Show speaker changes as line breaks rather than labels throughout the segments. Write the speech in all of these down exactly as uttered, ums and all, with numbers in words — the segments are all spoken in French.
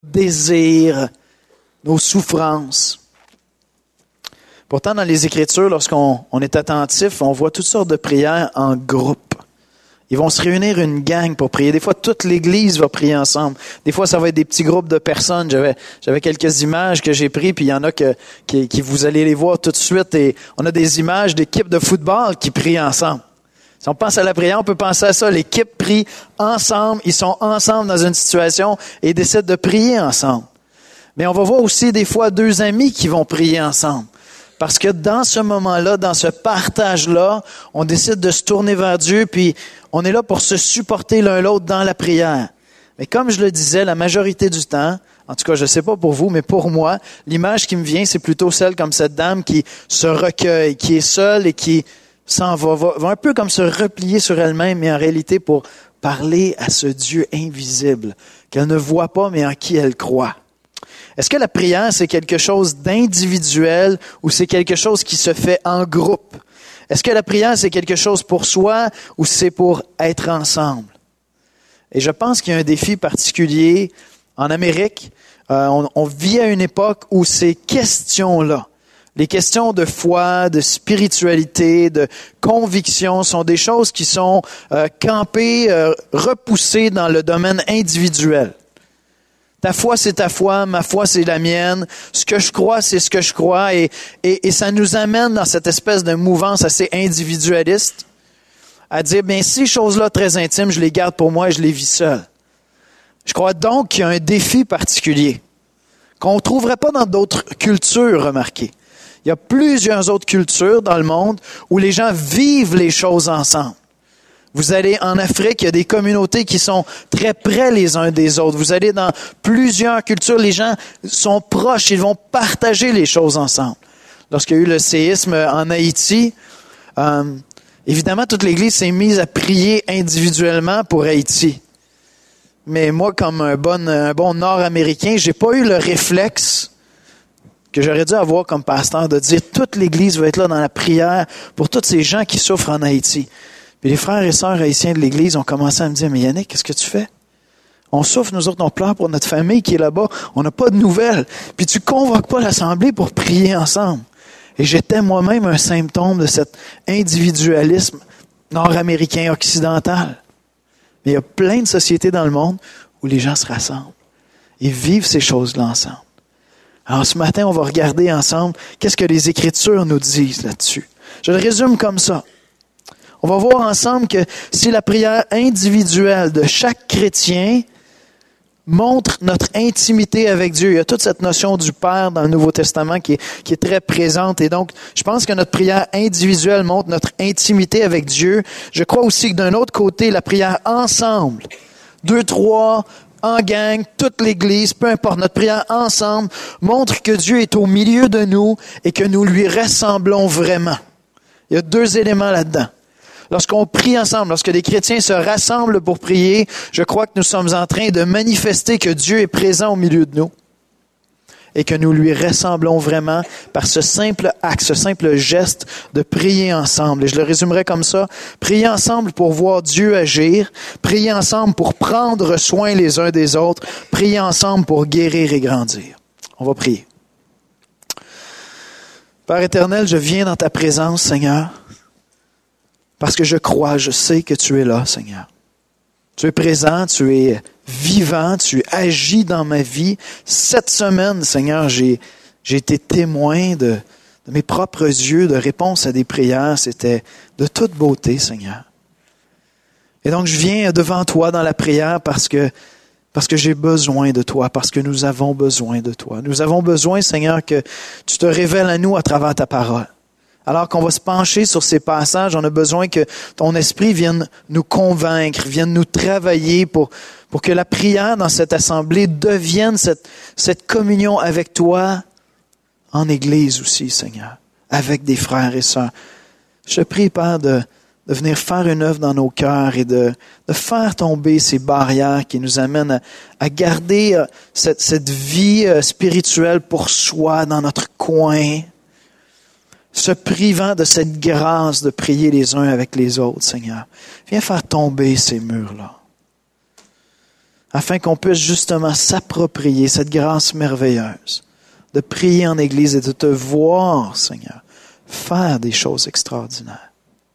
désirs, nos souffrances. Pourtant, dans les Écritures, lorsqu'on on est attentif, on voit toutes sortes de prières en groupe. Ils vont se réunir une gang pour prier. Des fois, toute l'Église va prier ensemble. Des fois, ça va être des petits groupes de personnes. J'avais, j'avais quelques images que j'ai prises, puis il y en a que, qui, qui vous allez les voir tout de suite. Et on a des images d'équipes de football qui prient ensemble. Si on pense à la prière, on peut penser à ça. L'équipe prie ensemble. Ils sont ensemble dans une situation et ils décident de prier ensemble. Mais on va voir aussi des fois deux amis qui vont prier ensemble. Parce que dans ce moment-là, dans ce partage-là, on décide de se tourner vers Dieu, puis on est là pour se supporter l'un l'autre dans la prière. Mais comme je le disais, la majorité du temps, en tout cas, je ne sais pas pour vous, mais pour moi, l'image qui me vient, c'est plutôt celle comme cette dame qui se recueille, qui est seule et qui s'en va, va, va un peu comme se replier sur elle-même, mais en réalité pour parler à ce Dieu invisible, qu'elle ne voit pas, mais en qui elle croit. Est-ce que la prière, c'est quelque chose d'individuel ou c'est quelque chose qui se fait en groupe? Est-ce que la prière, c'est quelque chose pour soi ou c'est pour être ensemble? Et je pense qu'il y a un défi particulier en Amérique. Euh, on, on vit à une époque où ces questions-là, les questions de foi, de spiritualité, de conviction, sont des choses qui sont euh, campées, euh, repoussées dans le domaine individuel. Ta foi, c'est ta foi, ma foi, c'est la mienne. Ce que je crois, c'est ce que je crois. Et, et, et ça nous amène dans cette espèce de mouvance assez individualiste à dire, bien, ces choses-là très intimes, je les garde pour moi et je les vis seul. Je crois donc qu'il y a un défi particulier qu'on ne trouverait pas dans d'autres cultures, remarquez. Il y a plusieurs autres cultures dans le monde où les gens vivent les choses ensemble. Vous allez en Afrique, il y a des communautés qui sont très près les uns des autres. Vous allez dans plusieurs cultures, les gens sont proches, ils vont partager les choses ensemble. Lorsqu'il y a eu le séisme en Haïti, euh, évidemment, toute l'Église s'est mise à prier individuellement pour Haïti. Mais moi, comme un bon, un bon Nord-Américain, j'ai pas eu le réflexe que j'aurais dû avoir comme pasteur de dire toute l'Église va être là dans la prière pour tous ces gens qui souffrent en Haïti. Puis les frères et sœurs haïtiens de l'Église ont commencé à me dire, mais Yannick, qu'est-ce que tu fais? On souffre, nous autres, on pleure pour notre famille qui est là-bas. On n'a pas de nouvelles. Puis tu convoques pas l'Assemblée pour prier ensemble. Et j'étais moi-même un symptôme de cet individualisme nord-américain occidental. Mais il y a plein de sociétés dans le monde où les gens se rassemblent. Ils vivent ces choses-là ensemble. Alors ce matin, on va regarder ensemble qu'est-ce que les Écritures nous disent là-dessus. Je le résume comme ça. On va voir ensemble que si la prière individuelle de chaque chrétien montre notre intimité avec Dieu, il y a toute cette notion du Père dans le Nouveau Testament qui est, qui est très présente. Et donc, je pense que notre prière individuelle montre notre intimité avec Dieu. Je crois aussi que d'un autre côté, la prière ensemble, deux, trois, en gang, toute l'Église, peu importe, notre prière ensemble montre que Dieu est au milieu de nous et que nous lui ressemblons vraiment. Il y a deux éléments là-dedans. Lorsqu'on prie ensemble, lorsque les chrétiens se rassemblent pour prier, je crois que nous sommes en train de manifester que Dieu est présent au milieu de nous et que nous lui ressemblons vraiment par ce simple acte, ce simple geste de prier ensemble. Et je le résumerai comme ça. Prier ensemble pour voir Dieu agir. Prier ensemble pour prendre soin les uns des autres. Prier ensemble pour guérir et grandir. On va prier. Père éternel, je viens dans ta présence, Seigneur. Parce que je crois, je sais que tu es là, Seigneur. Tu es présent, tu es vivant, tu agis dans ma vie. Cette semaine, Seigneur, j'ai, j'ai été témoin de, de mes propres yeux, de réponses à des prières. C'était de toute beauté, Seigneur. Et donc, je viens devant toi dans la prière parce que, parce que j'ai besoin de toi, parce que nous avons besoin de toi. Nous avons besoin, Seigneur, que tu te révèles à nous à travers ta parole. Alors qu'on va se pencher sur ces passages, on a besoin que ton esprit vienne nous convaincre, vienne nous travailler pour, pour que la prière dans cette assemblée devienne cette, cette communion avec toi en Église aussi, Seigneur, avec des frères et sœurs. Je te prie, Père, de, de venir faire une œuvre dans nos cœurs et de, de faire tomber ces barrières qui nous amènent à, à garder cette, cette vie spirituelle pour soi dans notre coin, se privant de cette grâce de prier les uns avec les autres, Seigneur. Viens faire tomber ces murs-là. afin qu'on puisse justement s'approprier cette grâce merveilleuse de prier en Église et de te voir, Seigneur, faire des choses extraordinaires.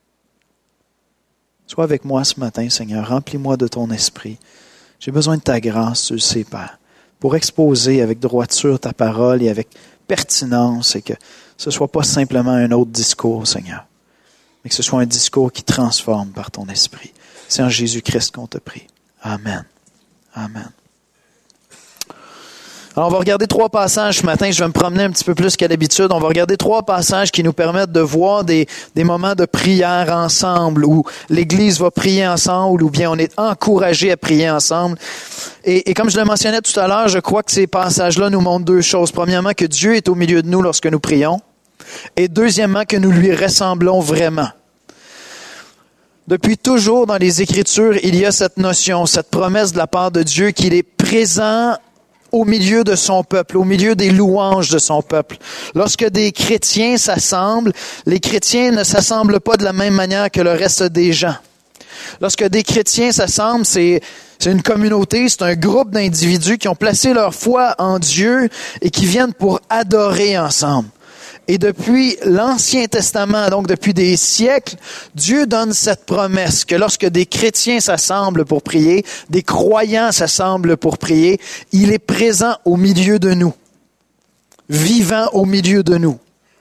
Sois avec moi ce matin, Seigneur. Remplis-moi de ton esprit. J'ai besoin de ta grâce, tu le sais, Père, pour exposer avec droiture ta parole et avec pertinence et que ce ne soit pas simplement un autre discours, Seigneur, mais que ce soit un discours qui transforme par ton esprit. C'est en Jésus-Christ qu'on te prie. Amen. Amen. Alors, on va regarder trois passages ce matin. Je vais me promener un petit peu plus qu'à l'habitude. On va regarder trois passages qui nous permettent de voir des, des moments de prière ensemble, où l'Église va prier ensemble, ou bien on est encouragé à prier ensemble. Et, et comme je le mentionnais tout à l'heure, je crois que ces passages-là nous montrent deux choses. Premièrement, que Dieu est au milieu de nous lorsque nous prions. Et deuxièmement, que nous lui ressemblons vraiment. Depuis toujours dans les Écritures, il y a cette notion, cette promesse de la part de Dieu qu'il est présent au milieu de son peuple, au milieu des louanges de son peuple. Lorsque des chrétiens s'assemblent, les chrétiens ne s'assemblent pas de la même manière que le reste des gens. Lorsque des chrétiens s'assemblent, c'est, c'est une communauté, c'est un groupe d'individus qui ont placé leur foi en Dieu et qui viennent pour adorer ensemble. Et depuis l'Ancien Testament, donc depuis des siècles, Dieu donne cette promesse que lorsque des chrétiens s'assemblent pour prier, des croyants s'assemblent pour prier, il est présent au milieu de nous, vivant au milieu de nous.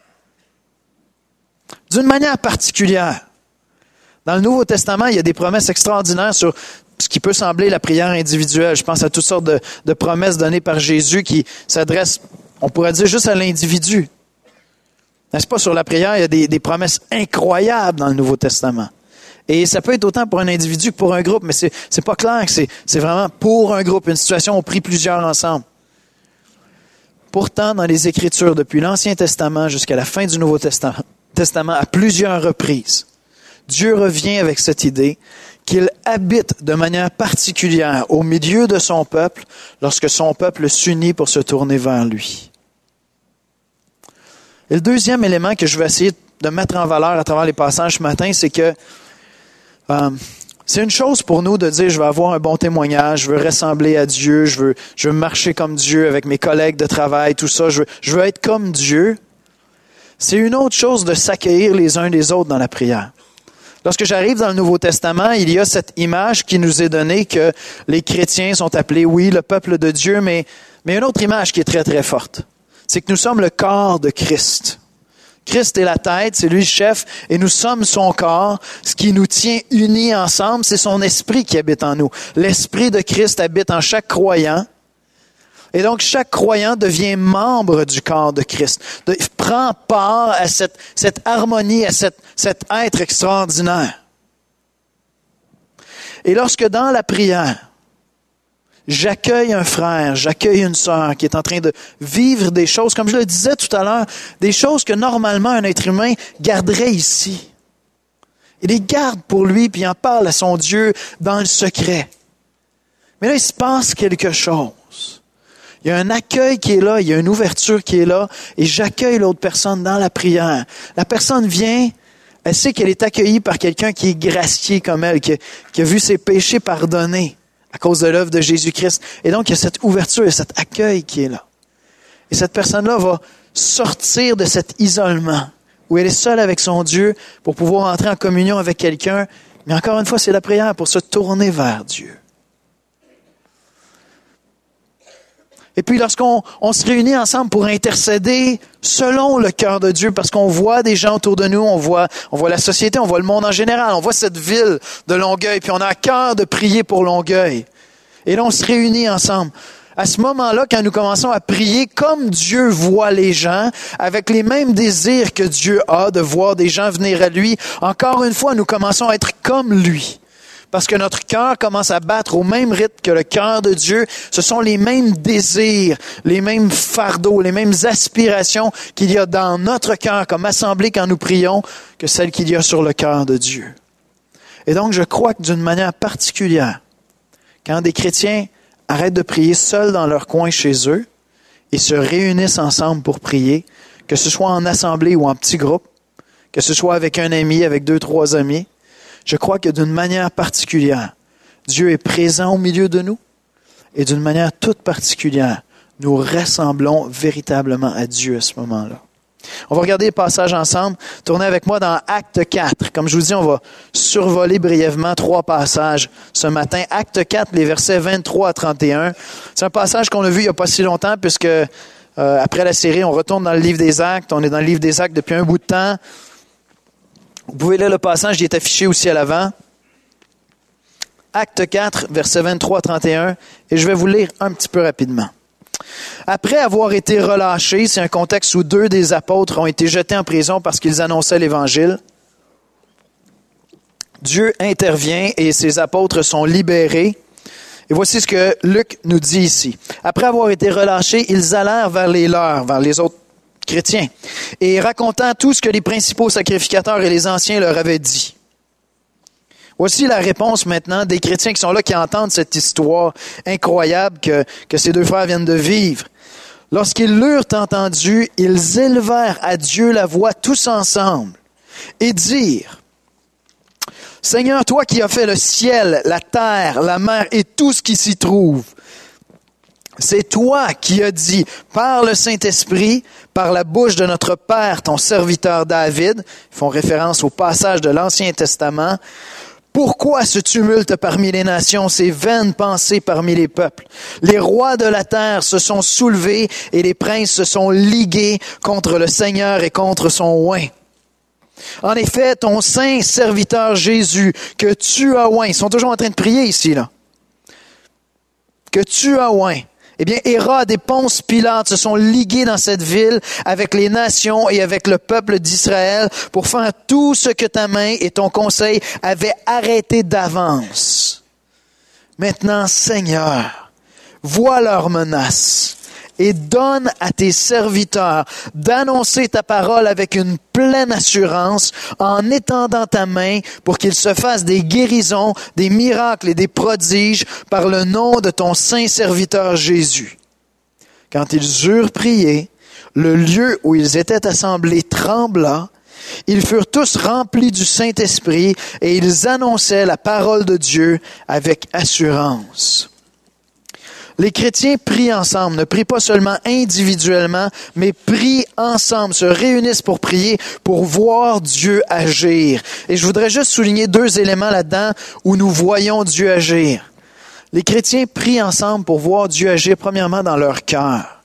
D'une manière particulière. Dans le Nouveau Testament, il y a des promesses extraordinaires sur ce qui peut sembler la prière individuelle. Je pense à toutes sortes de, de promesses données par Jésus qui s'adressent, on pourrait dire, juste à l'individu. N'est-ce pas, sur la prière, il y a des, des promesses incroyables dans le Nouveau Testament. Et ça peut être autant pour un individu que pour un groupe, mais c'est, c'est pas clair que c'est, c'est vraiment pour un groupe, une situation où on prie plusieurs ensemble. Pourtant, dans les Écritures, depuis l'Ancien Testament jusqu'à la fin du Nouveau Testament, Testament, à plusieurs reprises, Dieu revient avec cette idée qu'il habite de manière particulière au milieu de son peuple lorsque son peuple s'unit pour se tourner vers lui. Et le deuxième élément que je vais essayer de mettre en valeur à travers les passages ce matin, c'est que euh, c'est une chose pour nous de dire « je veux avoir un bon témoignage, je veux ressembler à Dieu, je veux, je veux marcher comme Dieu avec mes collègues de travail, tout ça, je veux, je veux être comme Dieu ». C'est une autre chose de s'accueillir les uns les autres dans la prière. Lorsque j'arrive dans le Nouveau Testament, il y a cette image qui nous est donnée que les chrétiens sont appelés, oui, le peuple de Dieu, mais, mais une autre image qui est très, très forte. C'est que nous sommes le corps de Christ. Christ est la tête, c'est lui le chef, et nous sommes son corps. Ce qui nous tient unis ensemble, c'est son esprit qui habite en nous. L'esprit de Christ habite en chaque croyant. Et donc, chaque croyant devient membre du corps de Christ. De, prend part à cette, cette harmonie, à cette, cet être extraordinaire. Et lorsque dans la prière, j'accueille un frère, j'accueille une sœur qui est en train de vivre des choses, comme je le disais tout à l'heure, des choses que normalement un être humain garderait ici. Il les garde pour lui, puis il en parle à son Dieu dans le secret. Mais là, il se passe quelque chose. Il y a un accueil qui est là, il y a une ouverture qui est là, et j'accueille l'autre personne dans la prière. La personne vient, elle sait qu'elle est accueillie par quelqu'un qui est gracié comme elle, qui a, qui a vu ses péchés pardonnés à cause de l'œuvre de Jésus-Christ. Et donc, il y a cette ouverture et cet accueil qui est là. Et cette personne-là va sortir de cet isolement où elle est seule avec son Dieu pour pouvoir entrer en communion avec quelqu'un. Mais encore une fois, c'est la prière pour se tourner vers Dieu. Et puis, lorsqu'on on se réunit ensemble pour intercéder selon le cœur de Dieu, parce qu'on voit des gens autour de nous, on voit, on voit la société, on voit le monde en général, on voit cette ville de Longueuil, puis on a à cœur de prier pour Longueuil. Et là, on se réunit ensemble. À ce moment-là, quand nous commençons à prier comme Dieu voit les gens, avec les mêmes désirs que Dieu a de voir des gens venir à lui, encore une fois, nous commençons à être comme lui. Parce que notre cœur commence à battre au même rythme que le cœur de Dieu. Ce sont les mêmes désirs, les mêmes fardeaux, les mêmes aspirations qu'il y a dans notre cœur comme assemblée quand nous prions que celles qu'il y a sur le cœur de Dieu. Et donc, je crois que d'une manière particulière, quand des chrétiens arrêtent de prier seuls dans leur coin chez eux et se réunissent ensemble pour prier, que ce soit en assemblée ou en petit groupe, que ce soit avec un ami, avec deux, trois amis, je crois que d'une manière particulière, Dieu est présent au milieu de nous Et d'une manière toute particulière, nous ressemblons véritablement à Dieu à ce moment-là. On va regarder les passages ensemble. Tournez avec moi dans Acte quatre. Comme je vous dis, on va survoler brièvement trois passages ce matin. Acte quatre, les versets vingt-trois à trente et un. C'est un passage qu'on a vu il n'y a pas si longtemps, puisque euh, après la série, on retourne dans le livre des Actes. On est dans le livre des Actes depuis un bout de temps. Vous pouvez lire le passage, il est affiché aussi à l'avant. Acte quatre, versets vingt-trois à trente et un. Et je vais vous lire un petit peu rapidement. Après avoir été relâchés, c'est un contexte où deux des apôtres ont été jetés en prison parce qu'ils annonçaient l'Évangile. Dieu intervient et ses apôtres sont libérés. Et voici ce que Luc nous dit ici. Après avoir été relâchés, ils allèrent vers les leurs, vers les autres chrétiens, et racontant tout ce que les principaux sacrificateurs et les anciens leur avaient dit. Voici la réponse maintenant des chrétiens qui sont là, qui entendent cette histoire incroyable que, que ces deux frères viennent de vivre. Lorsqu'ils l'eurent entendu, ils élevèrent à Dieu la voix tous ensemble et dirent: Seigneur, toi qui as fait le ciel, la terre, la mer et tout ce qui s'y trouve, c'est toi qui as dit par le Saint-Esprit, par la bouche de notre Père, ton serviteur David, ils font référence au passage de l'Ancien Testament, pourquoi ce tumulte parmi les nations, ces vaines pensées parmi les peuples? Les rois de la terre se sont soulevés et les princes se sont ligués contre le Seigneur et contre son oint. En effet, ton saint serviteur Jésus, que tu as oint, ils sont toujours en train de prier ici, là, que tu as oint, eh bien, Hérode et Ponce Pilate se sont ligués dans cette ville avec les nations et avec le peuple d'Israël pour faire tout ce que ta main et ton conseil avaient arrêté d'avance. Maintenant, Seigneur, vois leurs menaces et donne à tes serviteurs d'annoncer ta parole avec une pleine assurance en étendant ta main pour qu'ils se fassent des guérisons, des miracles et des prodiges par le nom de ton saint serviteur Jésus. Quand ils eurent prié, le lieu où ils étaient assemblés trembla. Ils furent tous remplis du Saint-Esprit et ils annonçaient la parole de Dieu avec assurance. Les chrétiens prient ensemble, ne prient pas seulement individuellement, mais prient ensemble, se réunissent pour prier, pour voir Dieu agir. Et je voudrais juste souligner deux éléments là-dedans où nous voyons Dieu agir. Les chrétiens prient ensemble pour voir Dieu agir, premièrement, dans leur cœur.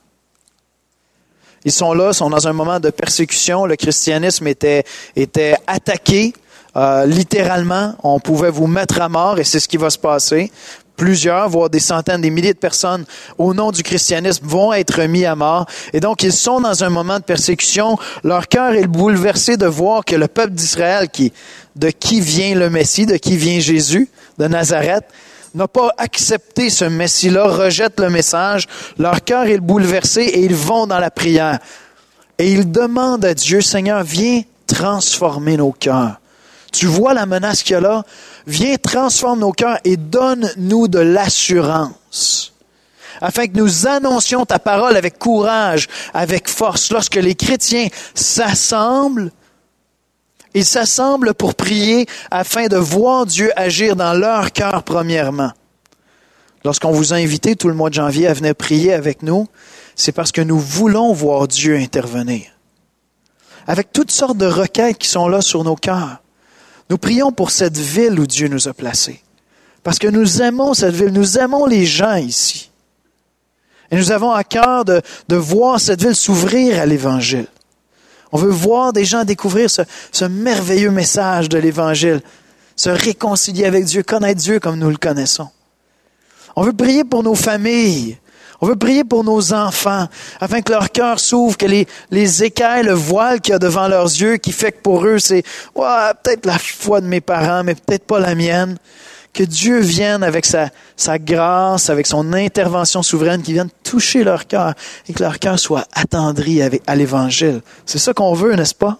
Ils sont là, sont dans un moment de persécution. Le christianisme était, était attaqué, euh, littéralement. On pouvait vous mettre à mort et c'est ce qui va se passer. Plusieurs, voire des centaines, des milliers de personnes au nom du christianisme vont être mis à mort. Et donc, ils sont dans un moment de persécution. Leur cœur est bouleversé de voir que le peuple d'Israël, qui, de qui vient le Messie, de qui vient Jésus, de Nazareth, n'a pas accepté ce Messie-là, rejette le message. Leur cœur est bouleversé et ils vont dans la prière. Et ils demandent à Dieu, Seigneur, viens transformer nos cœurs. Tu vois la menace qu'il y a là? Viens, transforme nos cœurs et donne-nous de l'assurance, afin que nous annoncions ta parole avec courage, avec force. Lorsque les chrétiens s'assemblent, ils s'assemblent pour prier afin de voir Dieu agir dans leur cœur premièrement. Lorsqu'on vous a invité tout le mois de janvier à venir prier avec nous, c'est parce que nous voulons voir Dieu intervenir. Avec toutes sortes de requêtes qui sont là sur nos cœurs. Nous prions pour cette ville où Dieu nous a placés. Parce que nous aimons cette ville, nous aimons les gens ici. Et nous avons à cœur de, de voir cette ville s'ouvrir à l'Évangile. On veut voir des gens découvrir ce, ce merveilleux message de l'Évangile, se réconcilier avec Dieu, connaître Dieu comme nous le connaissons. On veut prier pour nos familles. On veut prier pour nos enfants, afin que leur cœur s'ouvre, que les, les écailles, le voile qu'il y a devant leurs yeux, qui fait que pour eux, c'est ouais, peut-être la foi de mes parents, mais peut-être pas la mienne. Que Dieu vienne avec sa, sa grâce, avec son intervention souveraine, qui vienne toucher leur cœur et que leur cœur soit attendri avec, à l'Évangile. C'est ça qu'on veut, n'est-ce pas?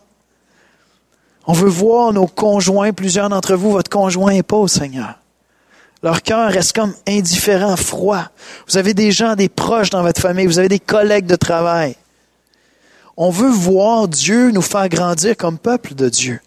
On veut voir nos conjoints, plusieurs d'entre vous, votre conjoint n'est pas au Seigneur. Leur cœur reste comme indifférent, froid. Vous avez des gens, des proches dans votre famille, vous avez des collègues de travail. On veut voir Dieu nous faire grandir comme peuple de Dieu.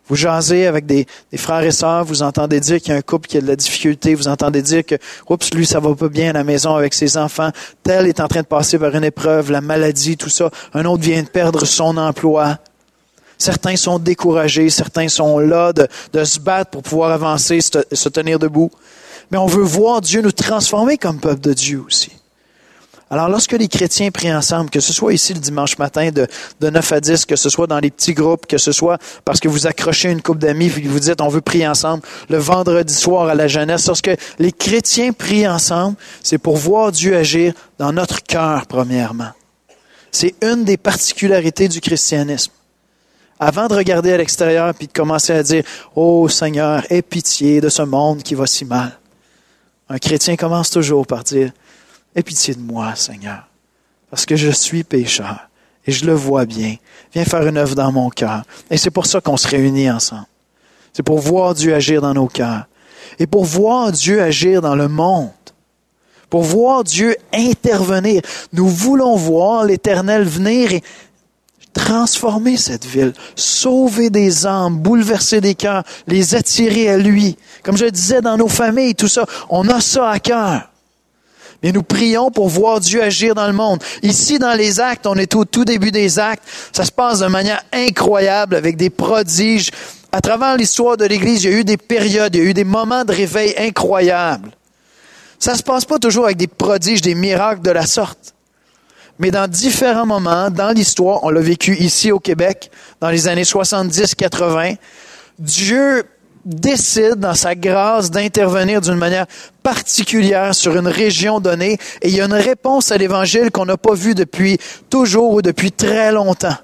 Vous jasez avec des, des frères et sœurs, vous entendez dire qu'il y a un couple qui a de la difficulté, vous entendez dire que, oups, lui, ça va pas bien à la maison avec ses enfants, tel est en train de passer par une épreuve, la maladie, tout ça, un autre vient de perdre son emploi. Certains sont découragés, certains sont là de, de se battre pour pouvoir avancer, se, se tenir debout. Mais on veut voir Dieu nous transformer comme peuple de Dieu aussi. Alors, lorsque les chrétiens prient ensemble, que ce soit ici le dimanche matin de, de neuf à dix, que ce soit dans les petits groupes, que ce soit parce que vous accrochez une couple d'amis et vous dites on veut prier ensemble, le vendredi soir à la jeunesse, lorsque les chrétiens prient ensemble, c'est pour voir Dieu agir dans notre cœur premièrement. C'est une des particularités du christianisme. Avant de regarder à l'extérieur puis de commencer à dire « Oh Seigneur, aie pitié de ce monde qui va si mal », un chrétien commence toujours par dire « Aie pitié de moi, Seigneur, parce que je suis pécheur et je le vois bien. Viens faire une œuvre dans mon cœur. » Et c'est pour ça qu'on se réunit ensemble. C'est pour voir Dieu agir dans nos cœurs et pour voir Dieu agir dans le monde. Pour voir Dieu intervenir. Nous voulons voir l'Éternel venir et transformer cette ville, sauver des âmes, bouleverser des cœurs, les attirer à lui. Comme je le disais, dans nos familles, tout ça, on a ça à cœur. Mais nous prions pour voir Dieu agir dans le monde. Ici, dans les actes, on est au tout début des actes. Ça se passe de manière incroyable avec des prodiges. À travers l'histoire de l'Église, il y a eu des périodes, il y a eu des moments de réveil incroyables. Ça se passe pas toujours avec des prodiges, des miracles de la sorte. Mais dans différents moments, dans l'histoire, on l'a vécu ici au Québec, dans les années soixante-dix quatre-vingt, Dieu décide dans sa grâce d'intervenir d'une manière particulière sur une région donnée et il y a une réponse à l'Évangile qu'on n'a pas vue depuis toujours ou depuis très longtemps.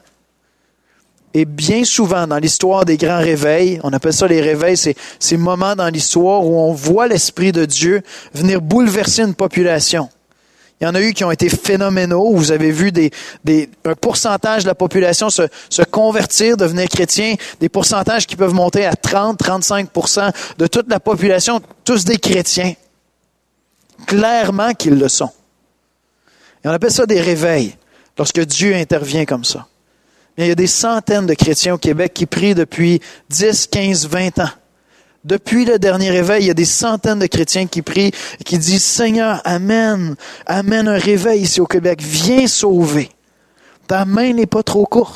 Et bien souvent, dans l'histoire des grands réveils, on appelle ça les réveils, c'est ces moments dans l'histoire où on voit l'Esprit de Dieu venir bouleverser une population. Il y en a eu qui ont été phénoménaux. Vous avez vu des, des, un pourcentage de la population se, se convertir, devenir chrétien, des pourcentages qui peuvent monter à trente à trente-cinq pour cent de toute la population, tous des chrétiens. Clairement qu'ils le sont. Et on appelle ça des réveils, lorsque Dieu intervient comme ça. Il y a des centaines de chrétiens au Québec qui prient depuis dix, quinze, vingt ans. Depuis le dernier réveil, il y a des centaines de chrétiens qui prient et qui disent « Seigneur, amène, amène un réveil ici au Québec, viens sauver. Ta main n'est pas trop courte. »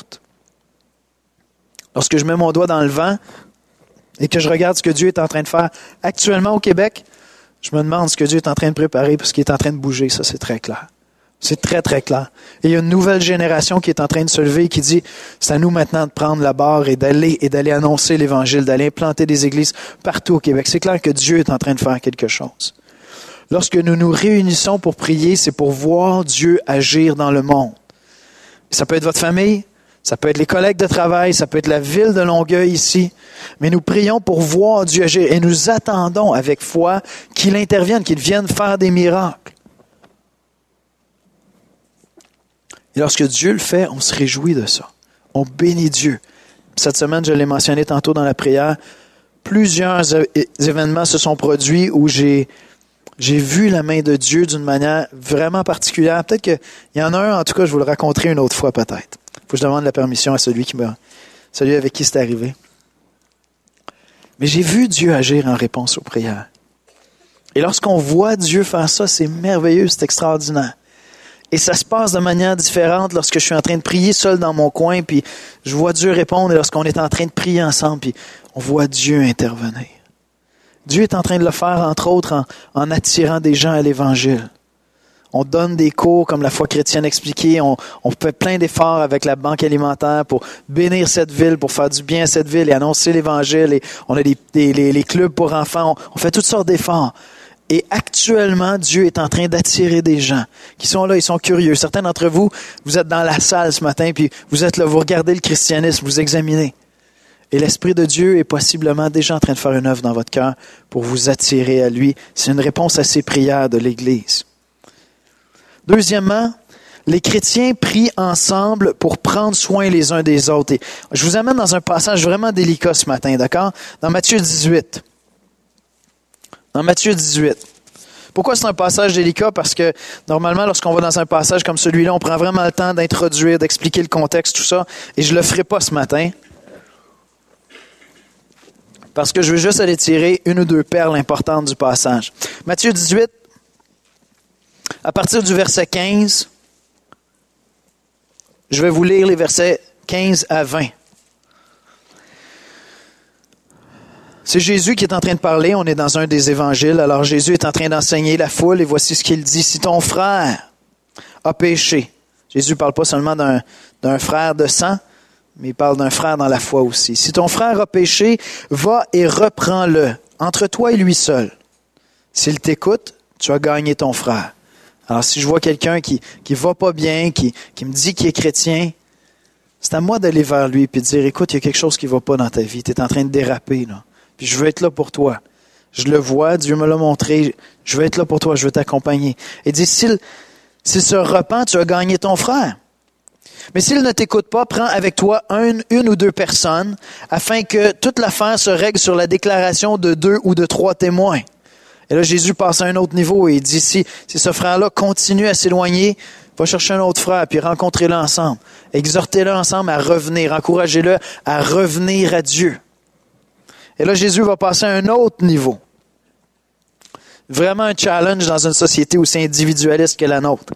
Lorsque je mets mon doigt dans le vent et que je regarde ce que Dieu est en train de faire actuellement au Québec, je me demande ce que Dieu est en train de préparer parce qu'il est en train de bouger, ça c'est très clair. C'est très, très clair. Et il y a une nouvelle génération qui est en train de se lever et qui dit, c'est à nous maintenant de prendre la barre et d'aller et d'aller annoncer l'Évangile, d'aller implanter des églises partout au Québec. C'est clair que Dieu est en train de faire quelque chose. Lorsque nous nous réunissons pour prier, c'est pour voir Dieu agir dans le monde. Ça peut être votre famille, ça peut être les collègues de travail, ça peut être la ville de Longueuil ici. Mais nous prions pour voir Dieu agir et nous attendons avec foi qu'il intervienne, qu'il vienne faire des miracles. Et lorsque Dieu le fait, on se réjouit de ça. On bénit Dieu. Cette semaine, je l'ai mentionné tantôt dans la prière, plusieurs événements se sont produits où j'ai, j'ai vu la main de Dieu d'une manière vraiment particulière. Peut-être qu'il y en a un, en tout cas, je vous le raconterai une autre fois peut-être. Il faut que je demande la permission à celui qui m'a, celui avec qui c'est arrivé. Mais j'ai vu Dieu agir en réponse aux prières. Et lorsqu'on voit Dieu faire ça, c'est merveilleux, c'est extraordinaire. Et ça se passe de manière différente lorsque je suis en train de prier seul dans mon coin, puis je vois Dieu répondre, et lorsqu'on est en train de prier ensemble, puis on voit Dieu intervenir. Dieu est en train de le faire, entre autres, en, en attirant des gens à l'Évangile. On donne des cours, comme la foi chrétienne expliquée, on, on fait plein d'efforts avec la banque alimentaire pour bénir cette ville, pour faire du bien à cette ville et annoncer l'Évangile. Et on a des, des les, les clubs pour enfants, on, on fait toutes sortes d'efforts. Et actuellement, Dieu est en train d'attirer des gens qui sont là, ils sont curieux. Certains d'entre vous, vous êtes dans la salle ce matin, puis vous êtes là, vous regardez le christianisme, vous examinez. Et l'Esprit de Dieu est possiblement déjà en train de faire une œuvre dans votre cœur pour vous attirer à lui. C'est une réponse à ces prières de l'Église. Deuxièmement, les chrétiens prient ensemble pour prendre soin les uns des autres. Et je vous amène dans un passage vraiment délicat ce matin, d'accord? Dans Matthieu dix-huit. Dans Matthieu dix-huit. Pourquoi c'est un passage délicat? Parce que normalement, lorsqu'on va dans un passage comme celui-là, on prend vraiment le temps d'introduire, d'expliquer le contexte, tout ça. Et je ne le ferai pas ce matin. parce que je veux juste aller tirer une ou deux perles importantes du passage. Matthieu dix-huit, à partir du verset quinze, je vais vous lire les versets quinze à vingt. C'est Jésus qui est en train de parler, on est dans un des évangiles. Alors Jésus est en train d'enseigner la foule et voici ce qu'il dit. Si ton frère a péché, Jésus ne parle pas seulement d'un, d'un frère de sang, mais il parle d'un frère dans la foi aussi. Si ton frère a péché, va et reprends-le entre toi et lui seul. S'il t'écoute, tu as gagné ton frère. Alors si je vois quelqu'un qui qui va pas bien, qui, qui me dit qu'il est chrétien, c'est à moi d'aller vers lui et de dire, écoute, il y a quelque chose qui va pas dans ta vie, tu es en train de déraper, là. Puis je veux être là pour toi. Je le vois, Dieu me l'a montré. Je veux être là pour toi, je veux t'accompagner. Et dit, s'il, s'il se repent, tu as gagné ton frère. Mais s'il ne t'écoute pas, prends avec toi une, une ou deux personnes, afin que toute l'affaire se règle sur la déclaration de deux ou de trois témoins. Et là, Jésus passe à un autre niveau et il dit, si, si ce frère-là continue à s'éloigner, va chercher un autre frère, puis rencontrez-le ensemble. Exhortez-le ensemble à revenir, encouragez-le à revenir à Dieu. Et là, Jésus va passer à un autre niveau. Vraiment un challenge dans une société aussi individualiste que la nôtre.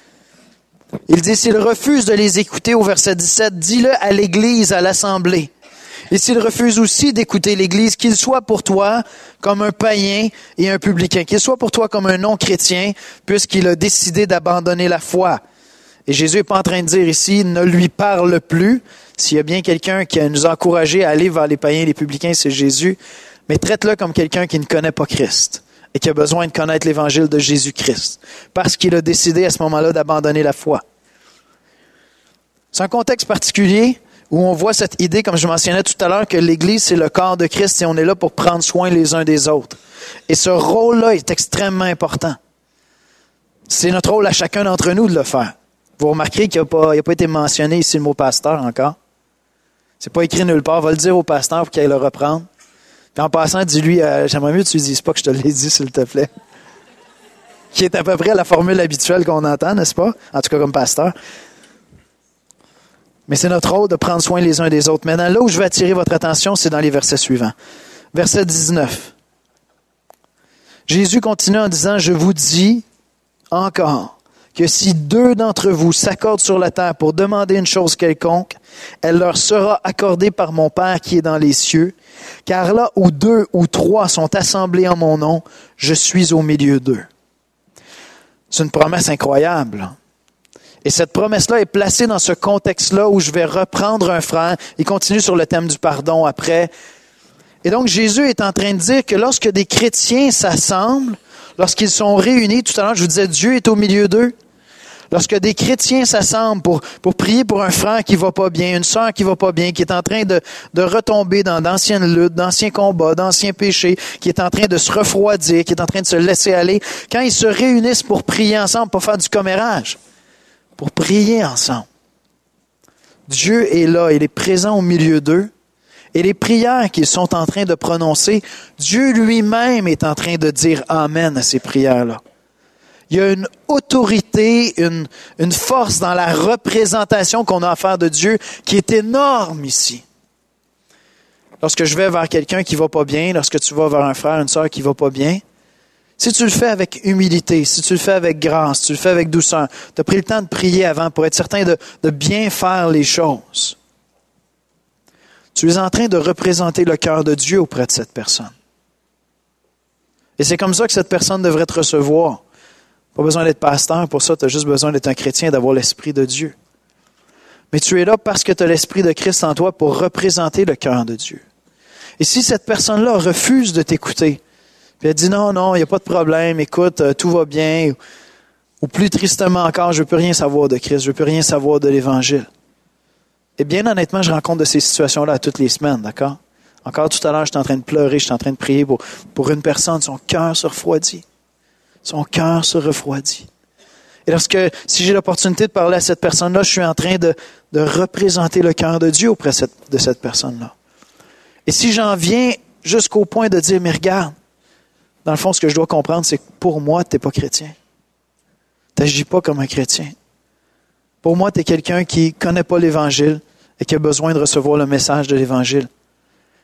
Il dit, s'il refuse de les écouter, au verset dix-sept, dis-le à l'Église, à l'Assemblée. Et s'il refuse aussi d'écouter l'Église, qu'il soit pour toi comme un païen et un publicain, qu'il soit pour toi comme un non-chrétien, puisqu'il a décidé d'abandonner la foi. Et Jésus n'est pas en train de dire ici, ne lui parle plus. S'il y a bien quelqu'un qui nous a encouragés à aller vers les païens et les publicains, c'est Jésus. Mais traite-le comme quelqu'un qui ne connaît pas Christ et qui a besoin de connaître l'évangile de Jésus-Christ parce qu'il a décidé à ce moment-là d'abandonner la foi. C'est un contexte particulier où on voit cette idée, comme je mentionnais tout à l'heure, que l'Église, c'est le corps de Christ et on est là pour prendre soin les uns des autres. Et ce rôle-là est extrêmement important. C'est notre rôle à chacun d'entre nous de le faire. Vous remarquerez qu'il n'a pas, il a pas été mentionné ici le mot pasteur encore. C'est pas écrit nulle part. Va le dire au pasteur pour qu'il aille le reprendre. Puis en passant, dis-lui, euh, j'aimerais mieux que tu ne dises pas que je te l'ai dit, s'il te plaît. Qui est à peu près la formule habituelle qu'on entend, n'est-ce pas? En tout cas, comme pasteur. Mais c'est notre rôle de prendre soin les uns des autres. Maintenant, là où je vais attirer votre attention, c'est dans les versets suivants. Verset dix-neuf. Jésus continue en disant, je vous dis encore, que si deux d'entre vous s'accordent sur la terre pour demander une chose quelconque, elle leur sera accordée par mon Père qui est dans les cieux. Car là où deux ou trois sont assemblés en mon nom, je suis au milieu d'eux. C'est une promesse incroyable. Et cette promesse-là est placée dans ce contexte-là où je vais reprendre un frère. Il continue sur le thème du pardon après. Et donc Jésus est en train de dire que lorsque des chrétiens s'assemblent, lorsqu'ils sont réunis, tout à l'heure je vous disais Dieu est au milieu d'eux. Lorsque des chrétiens s'assemblent pour, pour prier pour un frère qui va pas bien, une sœur qui va pas bien, qui est en train de, de retomber dans d'anciennes luttes, d'anciens combats, d'anciens péchés, qui est en train de se refroidir, qui est en train de se laisser aller, quand ils se réunissent pour prier ensemble, pour faire du commérage, pour prier ensemble, Dieu est là, il est présent au milieu d'eux, et les prières qu'ils sont en train de prononcer, Dieu lui-même est en train de dire Amen à ces prières-là. Il y a une autorité, une, une force dans la représentation qu'on a à faire de Dieu qui est énorme ici. Lorsque je vais vers quelqu'un qui va pas bien, lorsque tu vas vers un frère, une sœur qui va pas bien, si tu le fais avec humilité, si tu le fais avec grâce, tu le fais avec douceur, tu as pris le temps de prier avant pour être certain de, de bien faire les choses, tu es en train de représenter le cœur de Dieu auprès de cette personne. Et c'est comme ça que cette personne devrait te recevoir. Pas besoin d'être pasteur, pour ça, tu as juste besoin d'être un chrétien, d'avoir l'Esprit de Dieu. Mais tu es là parce que tu as l'Esprit de Christ en toi pour représenter le cœur de Dieu. Et si cette personne-là refuse de t'écouter, puis elle dit non, non, il n'y a pas de problème, écoute, tout va bien, ou plus tristement encore, je ne veux plus rien savoir de Christ, je ne veux plus rien savoir de l'Évangile. Et bien honnêtement, je rencontre de ces situations-là toutes les semaines, d'accord? Encore tout à l'heure, j'étais en train de pleurer, j'étais en train de prier pour, pour une personne, son cœur se refroidit. Son cœur se refroidit. Et lorsque, si j'ai l'opportunité de parler à cette personne-là, je suis en train de, de représenter le cœur de Dieu auprès de cette, de cette personne-là. Et si j'en viens jusqu'au point de dire, mais regarde, dans le fond, ce que je dois comprendre, c'est que pour moi, tu n'es pas chrétien. Tu n'agis pas comme un chrétien. Pour moi, tu es quelqu'un qui ne connaît pas l'Évangile et qui a besoin de recevoir le message de l'Évangile.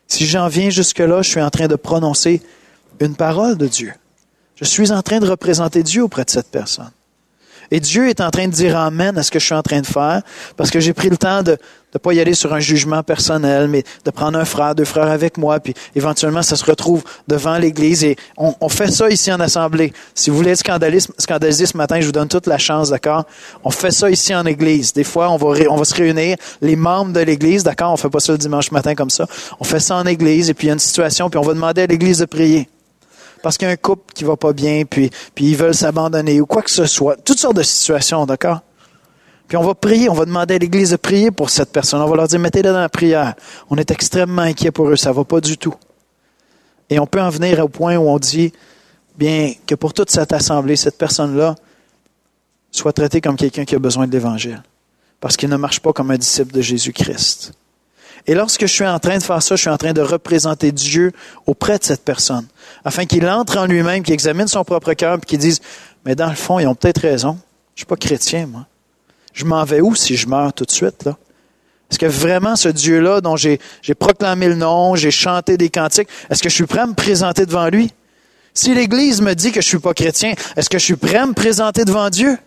Si j'en viens jusque-là, je suis en train de prononcer une parole de Dieu. Je suis en train de représenter Dieu auprès de cette personne. Et Dieu est en train de dire amen à ce que je suis en train de faire, parce que j'ai pris le temps de ne pas y aller sur un jugement personnel, mais de prendre un frère, deux frères avec moi, puis éventuellement, ça se retrouve devant l'Église. Et on, on fait ça ici en assemblée. Si vous voulez être scandalisé, scandalisé ce matin, je vous donne toute la chance, d'accord? On fait ça ici en Église. Des fois, on va, ré, on va se réunir, les membres de l'Église, d'accord? On fait pas ça le dimanche matin comme ça. On fait ça en Église, et puis il y a une situation, puis on va demander à l'Église de prier. Parce qu'il y a un couple qui va pas bien, puis, puis ils veulent s'abandonner, ou quoi que ce soit. Toutes sortes de situations, d'accord? Puis on va prier, on va demander à l'Église de prier pour cette personne. On va leur dire, mettez-le dans la prière. On est extrêmement inquiets pour eux, ça va pas du tout. Et on peut en venir au point où on dit, bien, que pour toute cette assemblée, cette personne-là soit traitée comme quelqu'un qui a besoin de l'Évangile. Parce qu'il ne marche pas comme un disciple de Jésus-Christ. Et lorsque je suis en train de faire ça, je suis en train de représenter Dieu auprès de cette personne, afin qu'il entre en lui-même, qu'il examine son propre cœur, puis qu'il dise, mais dans le fond, ils ont peut-être raison. Je suis pas chrétien, moi. Je m'en vais où si je meurs tout de suite, là? Est-ce que vraiment ce Dieu-là, dont j'ai, j'ai proclamé le nom, j'ai chanté des cantiques, est-ce que je suis prêt à me présenter devant lui? Si l'Église me dit que je suis pas chrétien, est-ce que je suis prêt à me présenter devant Dieu?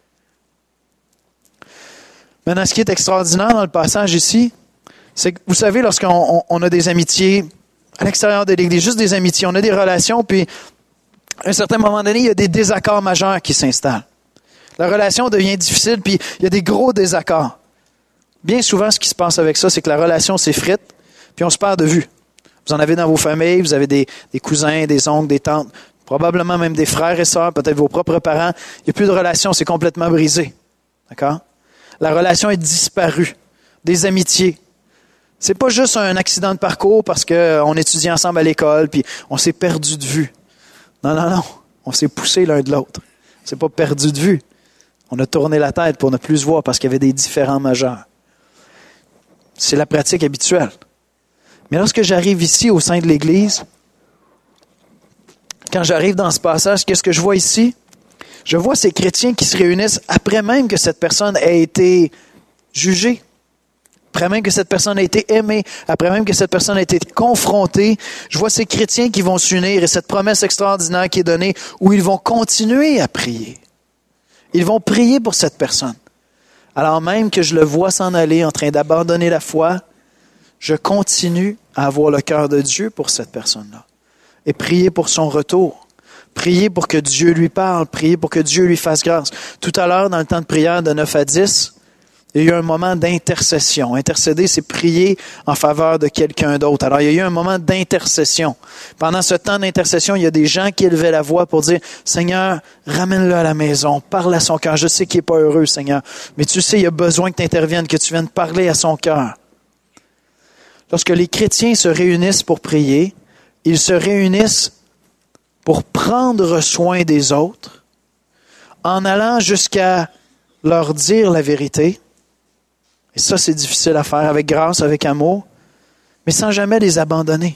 Maintenant, ce qui est extraordinaire dans le passage ici, c'est que, vous savez, lorsqu'on on, on a des amitiés à l'extérieur de l'Église, juste des amitiés, on a des relations, puis à un certain moment donné, il y a des désaccords majeurs qui s'installent. La relation devient difficile, puis il y a des gros désaccords. Bien souvent, ce qui se passe avec ça, c'est que la relation s'effrite, puis on se perd de vue. Vous en avez dans vos familles, vous avez des, des cousins, des oncles, des tantes, probablement même des frères et sœurs, peut-être vos propres parents. Il n'y a plus de relation, c'est complètement brisé. D'accord? La relation est disparue. Des amitiés. C'est pas juste un accident de parcours parce qu'on étudie ensemble à l'école puis on s'est perdu de vue. Non, non, non. On s'est poussé l'un de l'autre. On s'est pas perdu de vue. On a tourné la tête pour ne plus se voir parce qu'il y avait des différends majeurs. C'est la pratique habituelle. Mais lorsque j'arrive ici au sein de l'Église, quand j'arrive dans ce passage, qu'est-ce que je vois ici? Je vois ces chrétiens qui se réunissent après même que cette personne ait été jugée. Après même que cette personne a été aimée, après même que cette personne a été confrontée, je vois ces chrétiens qui vont s'unir et cette promesse extraordinaire qui est donnée où ils vont continuer à prier. Ils vont prier pour cette personne. Alors même que je le vois s'en aller en train d'abandonner la foi, je continue à avoir le cœur de Dieu pour cette personne-là. Et prier pour son retour. Prier pour que Dieu lui parle. Prier pour que Dieu lui fasse grâce. Tout à l'heure, dans le temps de prière de neuf à dix, il y a eu un moment d'intercession. Intercéder, c'est prier en faveur de quelqu'un d'autre. Alors, il y a eu un moment d'intercession. Pendant ce temps d'intercession, il y a des gens qui élevaient la voix pour dire, « Seigneur, ramène-le à la maison, parle à son cœur. Je sais qu'il n'est pas heureux, Seigneur, mais tu sais, il y a besoin que tu interviennes, que tu viennes parler à son cœur. » Lorsque les chrétiens se réunissent pour prier, ils se réunissent pour prendre soin des autres, en allant jusqu'à leur dire la vérité. Et ça, c'est difficile à faire avec grâce, avec amour, mais sans jamais les abandonner.